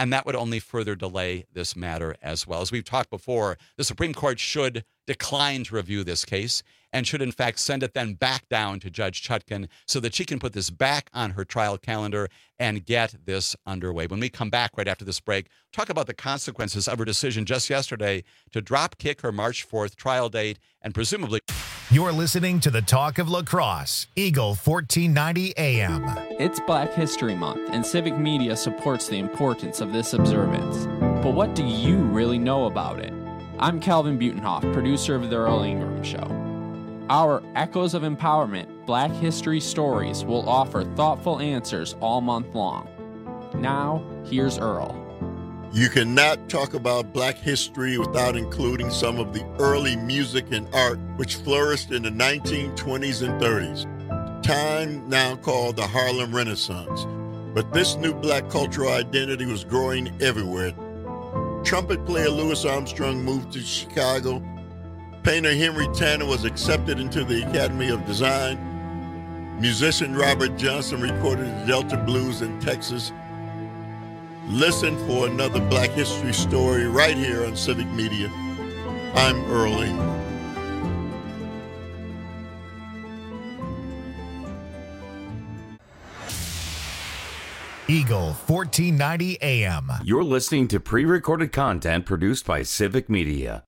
and that would only further delay this matter as well. As we've talked before, the Supreme Court should decline to review this case and should, in fact, send it then back down to Judge Chutkan so that she can put this back on her trial calendar and get this underway. When we come back right after this break, talk about the consequences of her decision just yesterday to drop kick her March fourth trial date and presumably... You're listening to the Talk of Lacrosse, Eagle fourteen ninety A M. It's Black History Month, and Civic Media supports the importance of this observance. But what do you really know about it? I'm Calvin Butenhoff, producer of The Earl Ingram Show. Our Echoes of Empowerment Black History Stories will offer thoughtful answers all month long. Now, here's Earl. You cannot talk about Black history without including some of the early music and art which flourished in the nineteen twenties and thirties, time now called the Harlem Renaissance. But this new Black cultural identity was growing everywhere. Trumpet player Louis Armstrong moved to Chicago. Painter Henry Tanner was accepted into the Academy of Design. Musician Robert Johnson recorded the Delta Blues in Texas. Listen for another Black history story right here on Civic Media. I'm Earl Ingram. Eagle fourteen ninety A M. You're listening to pre-recorded content produced by Civic Media.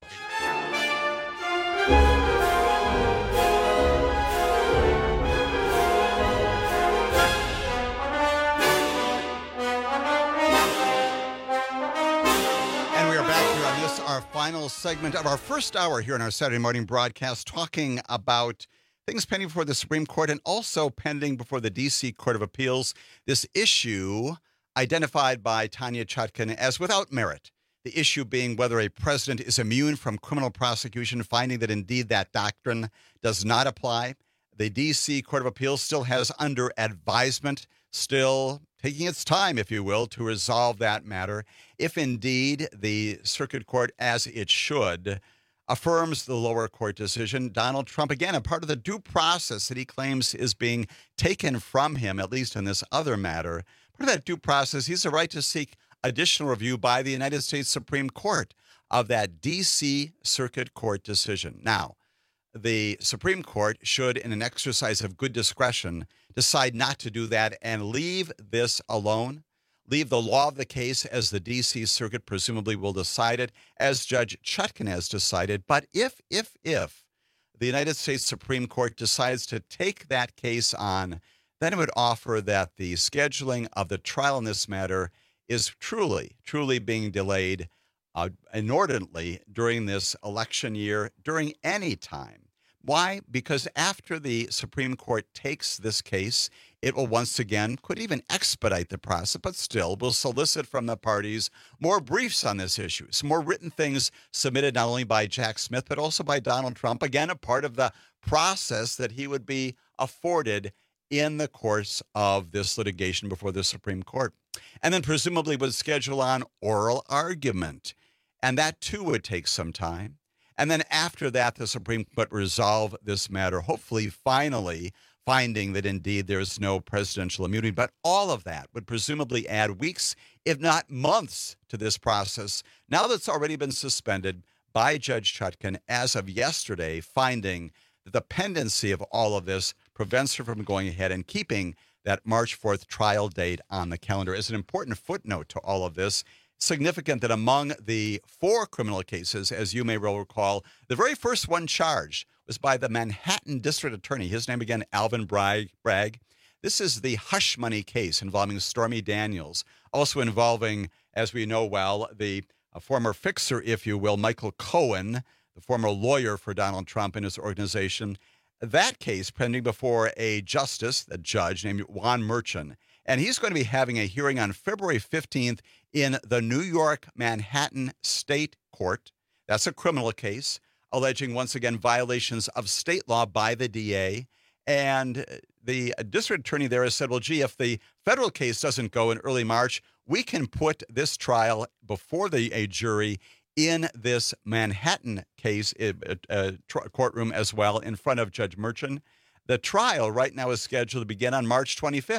Our final segment of our first hour here in our Saturday morning broadcast, talking about things pending before the Supreme Court and also pending before the D C Court of Appeals. This issue identified by Tanya Chutkan as without merit. The issue being whether a president is immune from criminal prosecution, finding that indeed that doctrine does not apply. The D C Court of Appeals still has under advisement, still taking its time, if you will, to resolve that matter. If indeed the circuit court, as it should, affirms the lower court decision, Donald Trump, again, a part of the due process that he claims is being taken from him, at least in this other matter, part of that due process, he's a right to seek additional review by the United States Supreme Court of that D C Circuit Court decision. Now, the Supreme Court should, in an exercise of good discretion, decide not to do that and leave this alone, leave the law of the case as the D C Circuit presumably will decide it, as Judge Chutkan has decided. But if, if, if the United States Supreme Court decides to take that case on, then it would offer that the scheduling of the trial in this matter is truly, truly being delayed uh, inordinately during this election year, during any time. Why? Because after the Supreme Court takes this case, it will once again, could even expedite the process, but still will solicit from the parties more briefs on this issue, some more written things submitted not only by Jack Smith, but also by Donald Trump, again, a part of the process that he would be afforded in the course of this litigation before the Supreme Court. And then presumably would schedule on oral argument, and that too would take some time. And then after that, the Supreme Court resolve this matter, hopefully finally finding that indeed there is no presidential immunity. But all of that would presumably add weeks, if not months, to this process. Now that it's already been suspended by Judge Chutkan as of yesterday, finding that the pendency of all of this prevents her from going ahead and keeping that March fourth trial date on the calendar. As an important footnote to all of this, significant that among the four criminal cases, as you may well recall, the very first one charged was by the Manhattan District Attorney. His name again, Alvin Bragg. Bragg. This is the hush money case involving Stormy Daniels, also involving, as we know well, the uh, former fixer, if you will, Michael Cohen, the former lawyer for Donald Trump and his organization. That case pending before a justice, a judge named Juan Merchan. And he's going to be having a hearing on February fifteenth in the New York Manhattan State Court. That's a criminal case alleging, once again, violations of state law by the D A. And the district attorney there has said, well, gee, if the federal case doesn't go in early March, we can put this trial before the a jury in this Manhattan case uh, uh, courtroom as well in front of Judge Merchan. The trial right now is scheduled to begin on March twenty-fifth.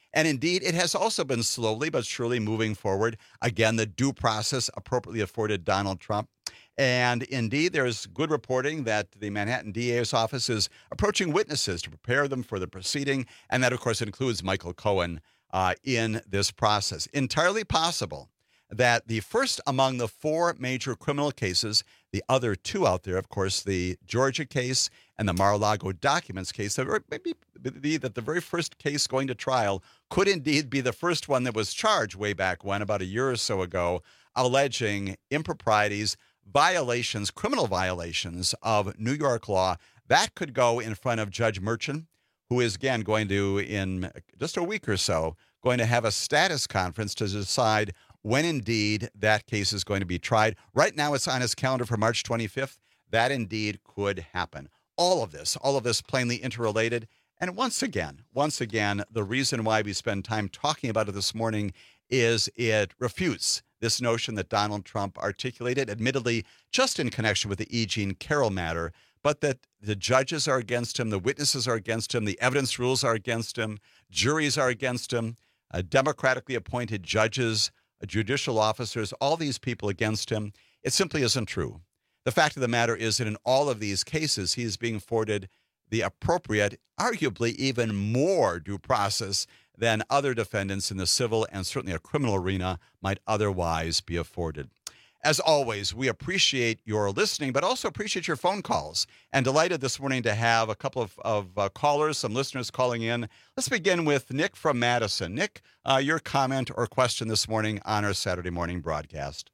And indeed, it has also been slowly but surely moving forward. Again, the due process appropriately afforded Donald Trump. And indeed, there's good reporting that the Manhattan D A's office is approaching witnesses to prepare them for the proceeding. And that, of course, includes Michael Cohen uh, in this process. Entirely possible that the first among the four major criminal cases, the other two out there, of course, the Georgia case and the Mar-a-Lago documents case, that maybe be that the very first case going to trial could indeed be the first one that was charged way back when, about a year or so ago, alleging improprieties, violations, criminal violations of New York law. That could go in front of Judge Merchan, who is, again, going to, in just a week or so, going to have a status conference to decide when indeed that case is going to be tried. Right now it's on his calendar for March twenty-fifth. That indeed could happen. All of this, all of this plainly interrelated. And once again, once again, the reason why we spend time talking about it this morning is it refutes this notion that Donald Trump articulated, admittedly just in connection with the E. Jean Carroll matter, but that the judges are against him, the witnesses are against him, the evidence rules are against him, juries are against him, uh, democratically appointed judges, judicial officers, all these people against him. It simply isn't true. The fact of the matter is that in all of these cases, he is being afforded the appropriate, arguably even more due process than other defendants in the civil and certainly a criminal arena might otherwise be afforded. As always, we appreciate your listening, but also appreciate your phone calls. And delighted this morning to have a couple of, of uh, callers, some listeners calling in. Let's begin with Nick from Madison. Nick, uh, your comment or question this morning on our Saturday morning broadcast.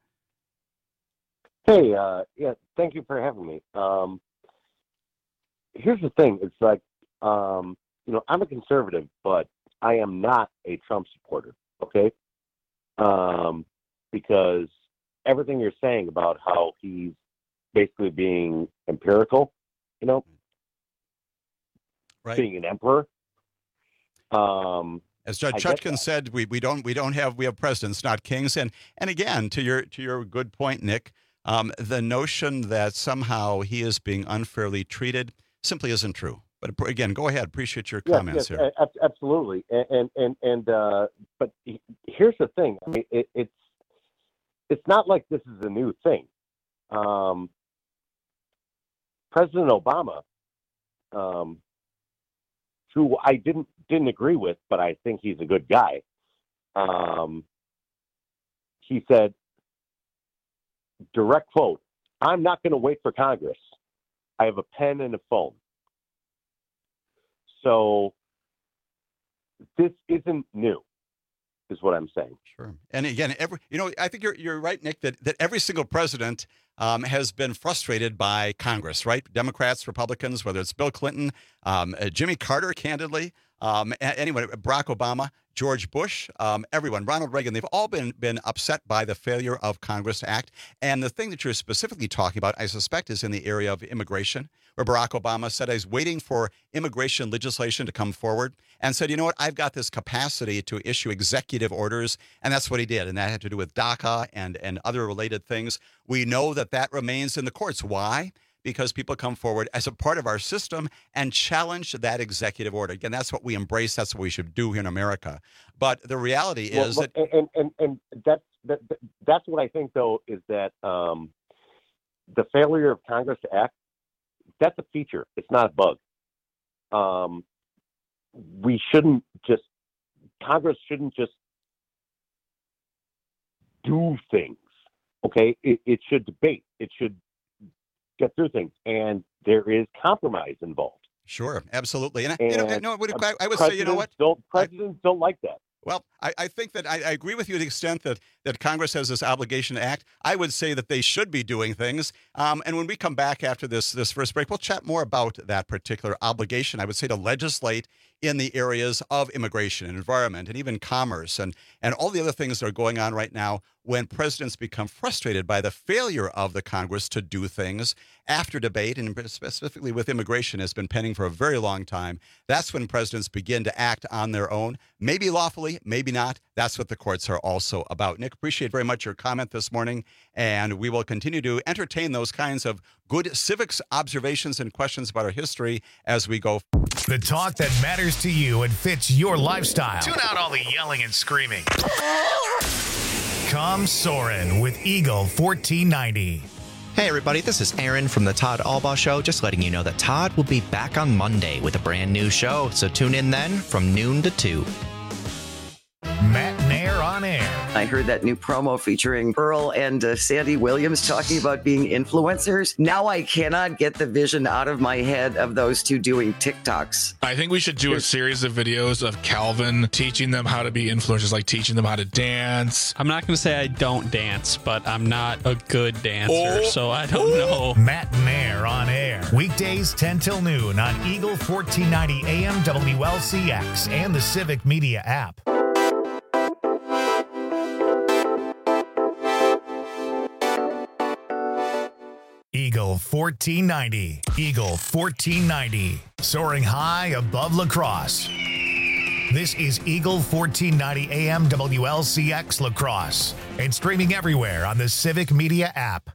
Hey, uh, yeah, thank you for having me. Um, here's the thing. It's like, um, you know, I'm a conservative, but I am not a Trump supporter, okay? Um, because everything you're saying about how he's basically being empirical, you know, right, being an emperor. Um, As Judge Chutkan said, we, we don't we don't have we have presidents, not kings. And and again, to your to your good point, Nick, um, the notion that somehow he is being unfairly treated simply isn't true. But again, go ahead. Appreciate your yes, comments yes, here. a- absolutely. And and and, and uh, but here's the thing. I mean, it, it's it's not like this is a new thing. Um, President Obama, um, who I didn't didn't agree with, but I think he's a good guy. Um, he said, direct quote, "I'm not going to wait for Congress. I have a pen and a phone." So this isn't new, is what I'm saying. Sure. And again, every you know, I think you're you're right, Nick, that, that every single president um, has been frustrated by Congress, right? Democrats, Republicans, whether it's Bill Clinton, um, uh, Jimmy Carter, candidly, um, a- anyway, Barack Obama, George Bush, um, everyone, Ronald Reagan, they've all been been upset by the failure of Congress to act. And the thing that you're specifically talking about, I suspect, is in the area of immigration, where Barack Obama said he's waiting for immigration legislation to come forward and said, you know what, I've got this capacity to issue executive orders. And that's what he did. And that had to do with DACA and, and other related things. We know that that remains in the courts. Why? Because people come forward as a part of our system and challenge that executive order. Again, that's what we embrace. That's what we should do here in America. But the reality Well, is well, that... and and and that's that, that's what I think, though, is that um, the failure of Congress to act, that's a feature. It's not a bug. Um, we shouldn't just Congress shouldn't just do things. Okay, it, it should debate. It should get through things, and there is compromise involved. Sure, absolutely. And, I, And you know, no, I, I would say, you know what? Don't, presidents don't like that. Well, I, I think that I, I agree with you to the extent that, that Congress has this obligation to act. I would say that they should be doing things. Um, and when we come back after this this first break, we'll chat more about that particular obligation, I would say, to legislate in the areas of immigration and environment and even commerce and, and all the other things that are going on right now when presidents become frustrated by the failure of the Congress to do things after debate, and specifically with immigration has been pending for a very long time. That's when presidents begin to act on their own, maybe lawfully, maybe not? That's what the courts are also about. Nick, appreciate very much your comment this morning, and we will continue to entertain those kinds of good civics observations and questions about our history as we go. The talk that matters to you and fits your lifestyle. Tune out all the yelling and screaming. Come soaring with Eagle fourteen ninety. Hey everybody, this is Aaron from the Todd Albaugh Show, just letting you know that Todd will be back on Monday with a brand new show, so tune in then from noon to two. Matt Nair on air. I heard that new promo featuring Earl and uh, Sandy Williams talking about being influencers. Now I cannot get the vision out of my head of those two doing TikToks. I think we should do a series of videos of Calvin teaching them how to be influencers, like teaching them how to dance. I'm not going to say I don't dance, but I'm not a good dancer, Oh. so I don't know. Matt Nair on air. Weekdays ten till noon on Eagle fourteen ninety A M W L C X and the Civic Media app. Eagle fourteen ninety. Eagle fourteen ninety. Soaring high above La Crosse. This is Eagle fourteen ninety A M W L C X La Crosse and streaming everywhere on the Civic Media app.